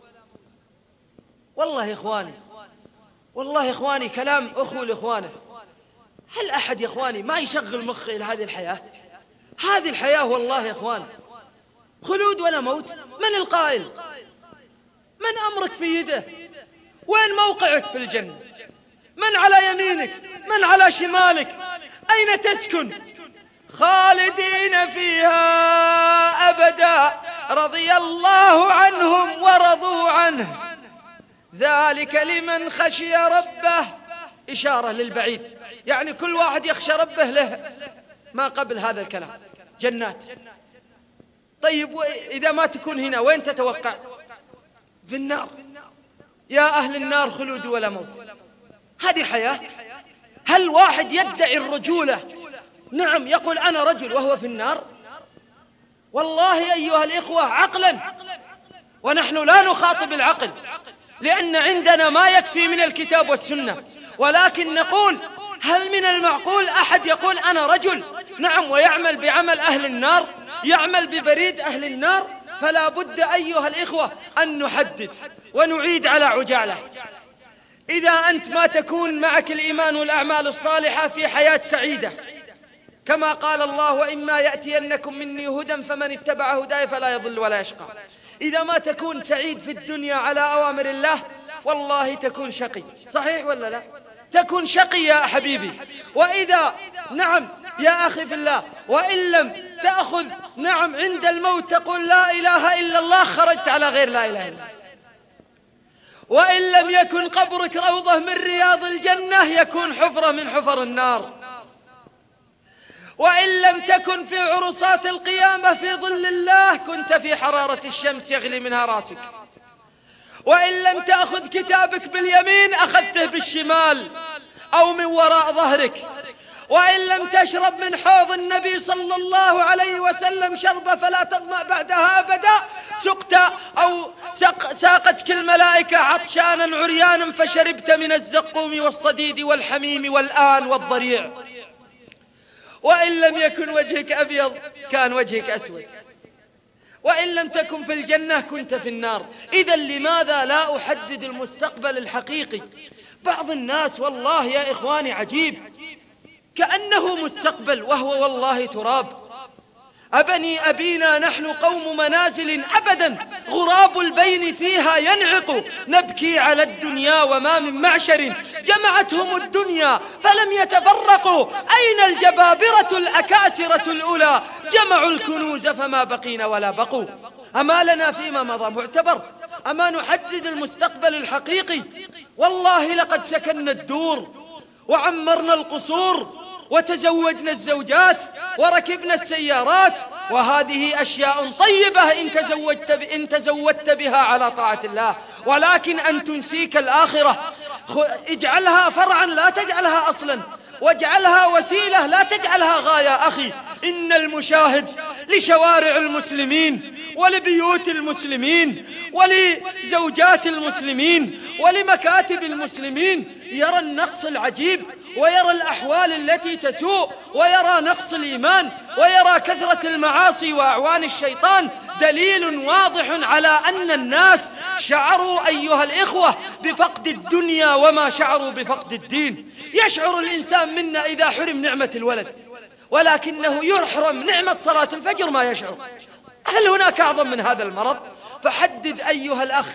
والله يا إخواني كلام أخو لإخوانه. هل أحد يا إخواني ما يشغل مخه إلى هذه الحياة؟ هذه الحياة والله يا إخوان خلود ولا موت. من القائل؟ من أمرك في يده؟ وين موقعك في الجنة؟ من على يمينك؟ من على شمالك؟ أين تسكن؟ خالدين فيها أبدا، رضي الله عنهم ورضوا عنه، ذلك لمن خشي ربه. إشارة للبعيد، يعني كل واحد يخشى ربه له ما قبل هذا الكلام جنات. طيب إذا ما تكون هنا وين تتوقع؟ في النار. يا أهل النار خلود ولا موت. هذه حياة؟ هل واحد يدعي الرجولة، نعم يقول أنا رجل، وهو في النار؟ والله أيها الإخوة عقلا، ونحن لا نخاطب العقل لأن عندنا ما يكفي من الكتاب والسنة، ولكن نقول: هل من المعقول أحد يقول أنا رجل، نعم، ويعمل بعمل أهل النار، يعمل ببريد أهل النار؟ فلا بد أيها الإخوة أن نحدد ونعيد على عجالة. إذا أنت ما تكون معك الإيمان والأعمال الصالحة في حياة سعيدة، كما قال الله: وإما يأتينكم مني هدى فمن اتبع هداي فلا يضل ولا يشقى. إذا ما تكون سعيد في الدنيا على أوامر الله والله تكون شقي. صحيح ولا لا؟ تكون شقي يا حبيبي. وإذا نعم يا أخي في الله، وإن لم تأخذ نعم عند الموت تقول لا إله إلا الله، خرجت على غير لا إله إلا الله. وإن لم يكن قبرك روضة من رياض الجنة يكون حفرة من حفر النار. وإن لم تكن في عرصات القيامة في ظل الله كنت في حرارة الشمس يغلي منها راسك. وإن لم تأخذ كتابك باليمين أخذته بالشمال أو من وراء ظهرك. وإن لم تشرب من حوض النبي صلى الله عليه وسلم شربة فلا تظمأ بعدها أبدا، سقت أو ساقتك الملائكة عطشانا عريانا فشربت من الزقوم والصديد والحميم والآن والضريع. وإن لم يكن وجهك أبيض كان وجهك أسود. وإن لم تكن في الجنة كنت في النار. إذا لماذا لا أحدد المستقبل الحقيقي؟ بعض الناس والله يا إخواني عجيب، كأنه مستقبل وهو والله تراب. أبني أبينا نحن قوم منازل أبدا غراب البين فيها ينعق، نبكي على الدنيا وما من معشر جمعتهم الدنيا فلم يتفرقوا، أين الجبابرة الأكاسرة الأولى جمعوا الكنوز فما بقينا ولا بقوا. أما لنا فيما مضى معتبر؟ أما نحدد المستقبل الحقيقي؟ والله لقد سكننا الدور وعمرنا القصور وتزوجنا الزوجات وركبنا السيارات، وهذه أشياء طيبة إن تزودت بها على طاعة الله، ولكن أن تنسيك الآخرة. اجعلها فرعا لا تجعلها أصلا، واجعلها وسيلة لا تجعلها غاية. أخي، إن المشاهد لشوارع المسلمين ولبيوت المسلمين ولزوجات المسلمين ولمكاتب المسلمين يرى النقص العجيب، ويرى الأحوال التي تسوء، ويرى نقص الإيمان، ويرى كثرة المعاصي وأعوان الشيطان. دليل واضح على أن الناس شعروا أيها الإخوة بفقد الدنيا وما شعروا بفقد الدين. يشعر الإنسان منا إذا حرم نعمة الولد، ولكنه يحرم نعمة صلاة الفجر ما يشعر. هل هناك أعظم من هذا المرض؟ فحدد أيها الأخ،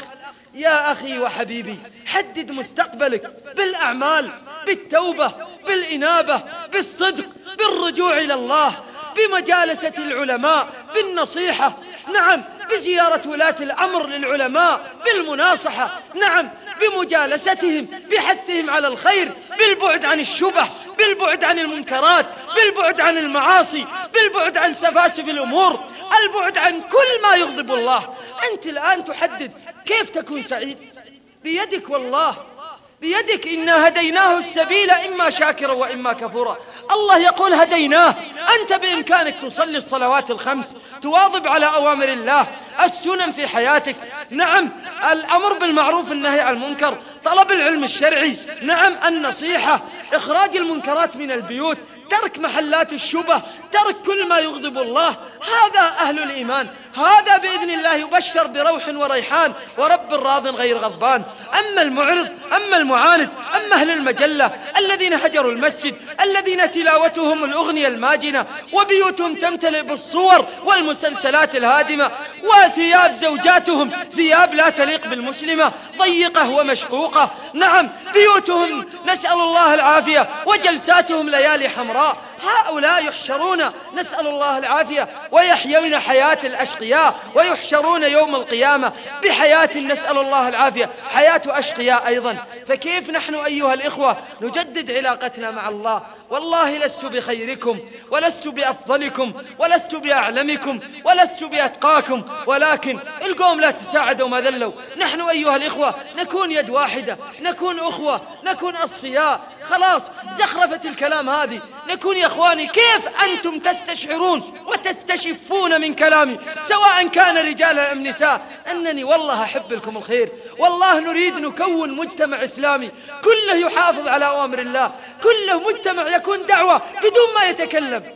يا أخي وحبيبي، حدد مستقبلك بالأعمال، بالتوبة، بالإنابة، بالصدق، بالرجوع إلى الله، بمجالسة العلماء، بالنصيحة، نعم، بزيارة ولاة الأمر للعلماء، بالمناصحة، نعم، بمجالستهم، بحثهم على الخير، بالبعد عن الشبه، بالبعد عن المنكرات، بالبعد عن المعاصي، بالبعد عن سفاسف الأمور، البعد عن كل ما يغضب الله. أنت الآن تحدد كيف تكون سعيد، بيدك والله، بيدك. إنا هديناه السبيل إما شاكرا وإما كفورا. الله يقول هديناه. أنت بإمكانك تصلي الصلوات الخمس، تواظب على أوامر الله، السنن في حياتك، نعم، الأمر بالمعروف النهي عن المنكر، طلب العلم الشرعي، نعم، النصيحة، إخراج المنكرات من البيوت، ترك محلات الشبه، ترك كل ما يغضب الله. هذا أهل الإيمان، هذا بإذن الله يبشر بروح وريحان ورب راض غير غضبان. أما المعرض، أما المعاند، أما أهل المجلة الذين هجروا المسجد، الذين تلاوتهم الأغنية الماجنة، وبيوتهم تمتلئ بالصور والمسلسلات الهادمة، وثياب زوجاتهم ثياب لا تليق بالمسلمة، ضيقة ومشقوقة، نعم، بيوتهم نسأل الله العافية، وجلساتهم ليالي حمراء. هؤلاء يحشرون نسأل الله العافية ويحيون حياة الأشقياء، ويحشرون يوم القيامة بحياة نسأل الله العافية حياة أشقياء أيضا. فكيف نحن أيها الإخوة نجدد علاقتنا مع الله؟ والله لست بخيركم، ولست بأفضلكم، ولست بأعلمكم، ولست بأتقاكم، ولكن القوم لا تساعدوا ما ذلوا. نحن أيها الإخوة نكون يد واحدة، نكون أخوة، نكون أصفياء. خلاص زخرفة الكلام هذه. نكون يا أخواني كيف أنتم تستشعرون وتستشفون من كلامي، سواء كان رجالا أم نساء، أنني والله أحب لكم الخير. والله نريد نكون مجتمع إسلامي كله يحافظ على أوامر الله، كله مجتمع يكون دعوة بدون ما يتكلم.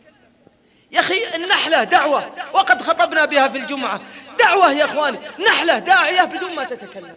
يا أخي النحلة دعوة، وقد خطبنا بها في الجمعة. دعوة يا أخواني، نحلة داعية بدون ما تتكلم.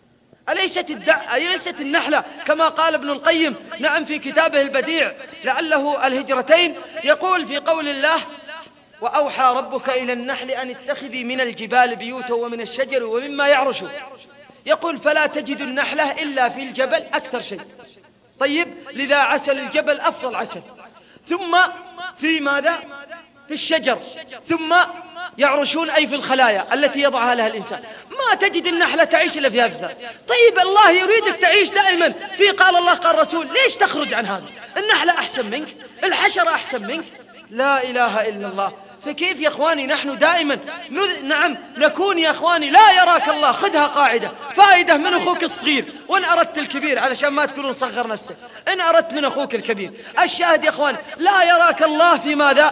أليست النحلة كما قال ابن القيم، نعم، في كتابه البديع لعله الهجرتين، يقول في قول الله: وأوحى ربك إلى النحل أن اتخذي من الجبال بيوتا ومن الشجر ومما يعرش. يقول: فلا تجد النحلة إلا في الجبل أكثر شيء. طيب، لذا عسل الجبل أفضل عسل. ثم في ماذا؟ في الشجر. ثم يعرشون، أي في الخلايا التي يضعها لها الإنسان. ما تجد النحلة تعيش إلا في هذا. طيب الله يريدك تعيش دائما في قال الله قال رسول، ليش تخرج عن هذا؟ النحلة أحسن منك، الحشرة أحسن منك، لا إله إلا الله. فكيف يا أخواني نحن دائما نعم نكون يا أخواني لا يراك الله. خذها قاعدة فائدة من أخوك الصغير، وإن أردت الكبير علشان ما تقولون صغر نفسه، إن أردت من أخوك الكبير. الشاهد يا أخواني لا يراك الله في ماذا؟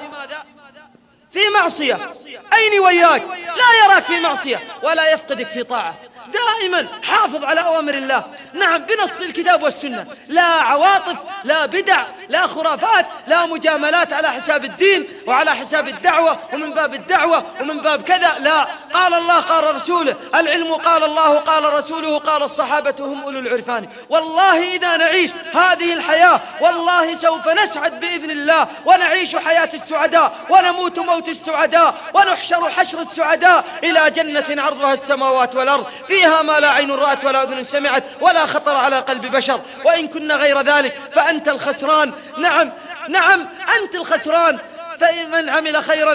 في معصية. أين وياك؟ لا يراك في معصية ولا يفقدك في طاعة. دائما حافظ على أوامر الله، نعم، بنص الكتاب والسنة، لا عواطف، لا بدع، لا خرافات، لا مجاملات على حساب الدين وعلى حساب الدعوة ومن باب الدعوة ومن باب كذا، لا، قال الله قال رسوله، العلم قال الله قال رسوله قال الصحابة هم أولو العرفان. والله إذا نعيش هذه الحياة والله سوف نسعد بإذن الله، ونعيش حياة السعداء ونموت موت السعداء ونحشر حشر السعداء إلى جنة عرضها السماوات والأرض، فيها ما لا عين رأت ولا أذن سمعت ولا خطر على قلب بشر. وإن كنا غير ذلك فأنت الخسران، نعم نعم أنت الخسران. فمن عمل خيرا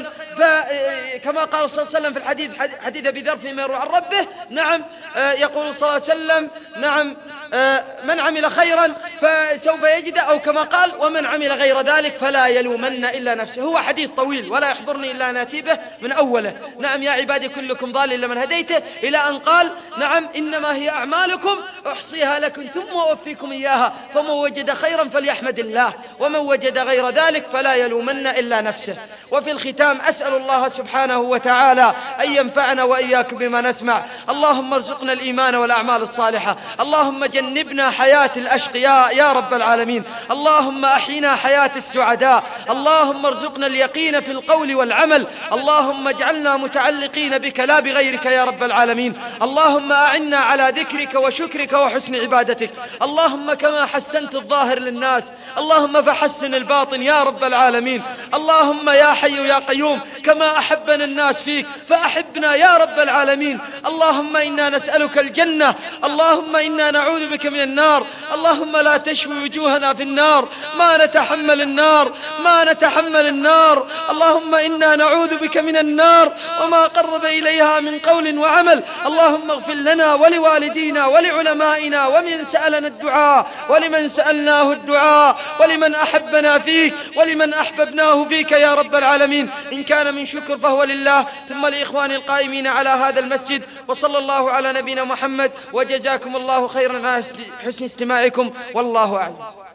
كما قال صلى الله عليه وسلم في الحديث، حديث أبي ذر فيما يروي عن ربه، نعم، يقول صلى الله عليه وسلم، نعم، من عمل خيرا فسوف يجد، أو كما قال ومن عمل غير ذلك فلا يلومن إلا نفسه. هو حديث طويل ولا يحضرني إلا أن آتي به من أوله، نعم، يا عبادي كلكم ضال إلا من هديته، إلى أن قال نعم إنما هي أعمالكم أحصيها لكم ثم أوفيكم إياها، فمن وجد خيرا فليحمد الله ومن وجد غير ذلك فلا يلومن إلا نفسه. وفي الختام أسأل الله سبحانه وتعالى أن ينفعنا وإياكم بما نسمع. اللهم ارزقنا الإيمان والأعمال الصالحة، اللهم جنبنا حياة الأشقياء يا رب العالمين، اللهم أحينا حياة السعداء، اللهم ارزقنا اليقين في القول والعمل، اللهم اجعلنا متعلقين بك لا بغيرك يا رب العالمين، اللهم أعنا على ذكرك وشكرك وحسن عبادتك، اللهم كما حسنت الظاهر للناس اللهم فحسن الباطن يا رب العالمين، اللهم يا حي يا قيوم كما أحبنا الناس فيك فأحبنا يا رب العالمين، اللهم إنا نسألك الجنة، اللهم إنا نعوذ بك من النار، اللهم لا تشوي وجوهنا في النار، ما نتحمل النار ما نتحمل النار، اللهم إنا نعوذ بك من النار وما قرب إليها من قول وعمل، اللهم اغفر لنا ولوالدينا ولعلمائنا ومن سألنا الدعاء ولمن سألناه الدعاء ولمن أحبنا فيك ولمن أحببناه فيك يا رب العالمين. إن كان من شكر فهو لله، ثم لإخواني القائمين على هذا المسجد، وصلى الله على نبينا محمد، وجزاكم الله خيرا على حسن استماعكم، والله أعلم.